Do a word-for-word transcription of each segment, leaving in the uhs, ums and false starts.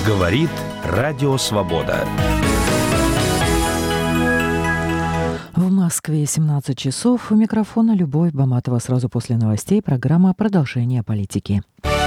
Говорит Радио Свобода. В Москве семнадцать часов. У микрофона Любовь Баматова. Сразу после новостей программа «Продолжение политики».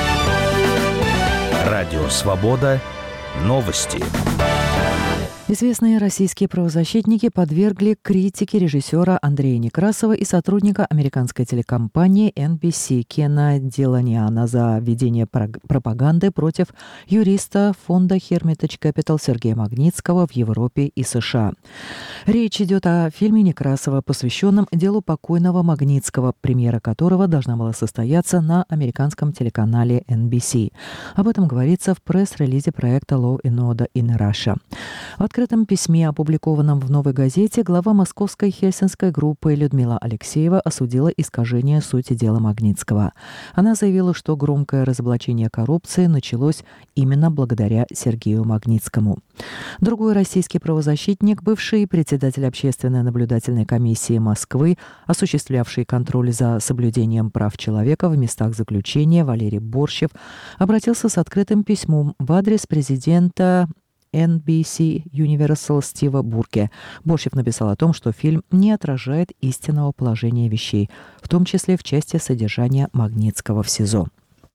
Радио Свобода. Новости. Известные российские правозащитники подвергли критике режиссера Андрея Некрасова и сотрудника американской телекомпании эн би си Кена Деланиана за ведение пропаганды против юриста фонда Hermitage Capital Сергея Магнитского в Европе и США. Речь идет о фильме Некрасова, посвященном делу покойного Магнитского, премьера которого должна была состояться на американском телеканале эн би си. Об этом говорится в пресс-релизе проекта Law and Order in Russia. В открытом письме, опубликованном в «Новой газете», глава московской хельсинской группы Людмила Алексеева осудила искажение сути дела Магнитского. Она заявила, что громкое разоблачение коррупции началось именно благодаря Сергею Магнитскому. Другой российский правозащитник, бывший председатель Общественной наблюдательной комиссии Москвы, осуществлявший контроль за соблюдением прав человека в местах заключения, Валерий Борщев, обратился с открытым письмом в адрес президента эн би си Universal Стива Бурке. Борщев написал о том, что фильм не отражает истинного положения вещей, в том числе в части содержания Магнитского в СИЗО.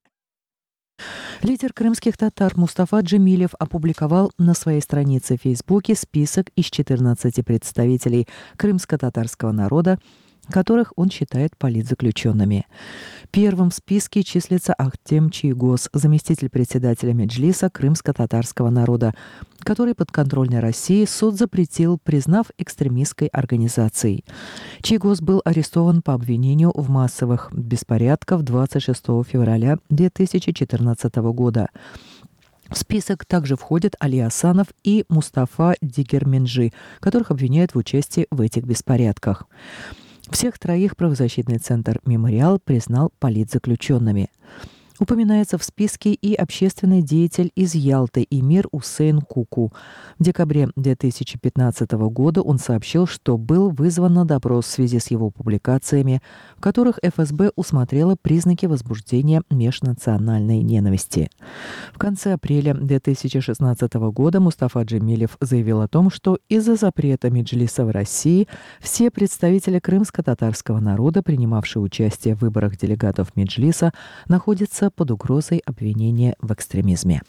Лидер крымских татар Мустафа Джемилев опубликовал на своей странице в Фейсбуке список из четырнадцати представителей крымско-татарского народа, которых он считает политзаключенными. Первым в списке числится Ахтем Чийгоз, заместитель председателя Меджлиса крымско-татарского народа, который подконтрольной России суд запретил, признав экстремистской организацией. Чийгоз был арестован по обвинению в массовых беспорядках двадцать шестого февраля две тысячи четырнадцатого года. В список также входят Али Асанов и Мустафа Дигерменджи, которых обвиняют в участии в этих беспорядках. Всех троих правозащитный центр «Мемориал» признал политзаключенными. Упоминается в списке и общественный деятель из Ялты Эмир Усейн Куку. В декабре две тысячи пятнадцатого года он сообщил, что был вызван на допрос в связи с его публикациями, в которых эф эс бэ усмотрела признаки возбуждения межнациональной ненависти. В конце апреля две тысячи шестнадцатого года Мустафа Джемилев заявил о том, что из-за запрета Меджлиса в России все представители крымско-татарского народа, принимавшие участие в выборах делегатов Меджлиса, находятся под угрозой обвинения в экстремизме.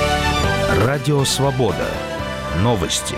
Радио Свобода. Новости.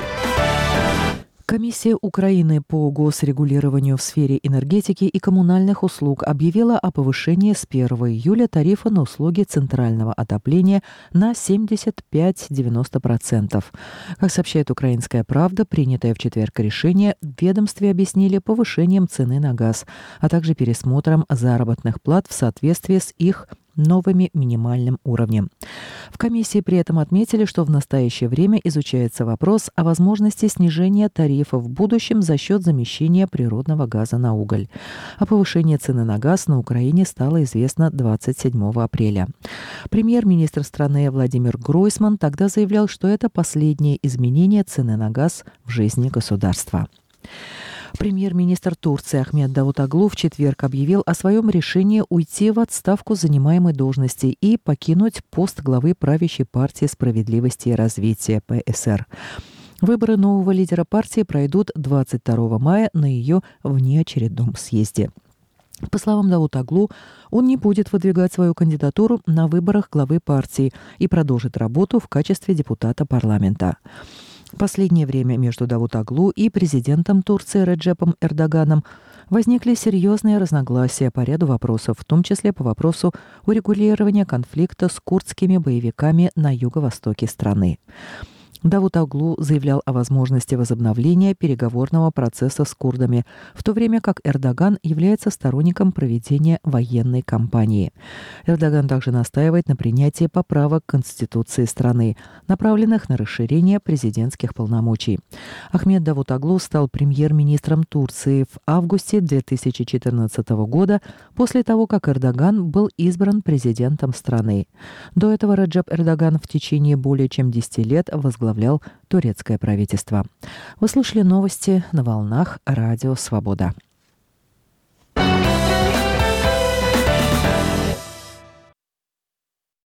Комиссия Украины по госрегулированию в сфере энергетики и коммунальных услуг объявила о повышении с первого июля тарифа на услуги центрального отопления на семьдесят пять - девяносто процентов. Как сообщает «Украинская правда», принятое в четверг решение в ведомстве объяснили повышением цены на газ, а также пересмотром заработных плат в соответствии с их новыми минимальным уровнем. В комиссии при этом отметили, что в настоящее время изучается вопрос о возможности снижения тарифов в будущем за счет замещения природного газа на уголь. О повышении цены на газ на Украине стало известно двадцать седьмого апреля. Премьер-министр страны Владимир Гройсман тогда заявлял, что это последнее изменение цены на газ в жизни государства. Премьер-министр Турции Ахмед Давутоглу в четверг объявил о своем решении уйти в отставку с занимаемой должности и покинуть пост главы правящей партии «Справедливости и развития» пэ эс эр. Выборы нового лидера партии пройдут двадцать второго мая на ее внеочередном съезде. По словам Давутоглу, он не будет выдвигать свою кандидатуру на выборах главы партии и продолжит работу в качестве депутата парламента. В последнее время между Давутоглу и президентом Турции Реджепом Эрдоганом возникли серьезные разногласия по ряду вопросов, в том числе по вопросу урегулирования конфликта с курдскими боевиками на юго-востоке страны. Давутоглу заявлял о возможности возобновления переговорного процесса с курдами, в то время как Эрдоган является сторонником проведения военной кампании. Эрдоган также настаивает на принятии поправок к Конституции страны, направленных на расширение президентских полномочий. Ахмед Давутоглу стал премьер-министром Турции в августе две тысячи четырнадцатого года, после того, как Эрдоган был избран президентом страны. До этого Реджеп Эрдоган в течение более чем десяти лет возглавлял турецкое правительство. Вы слушали новости на волнах Радио Свобода.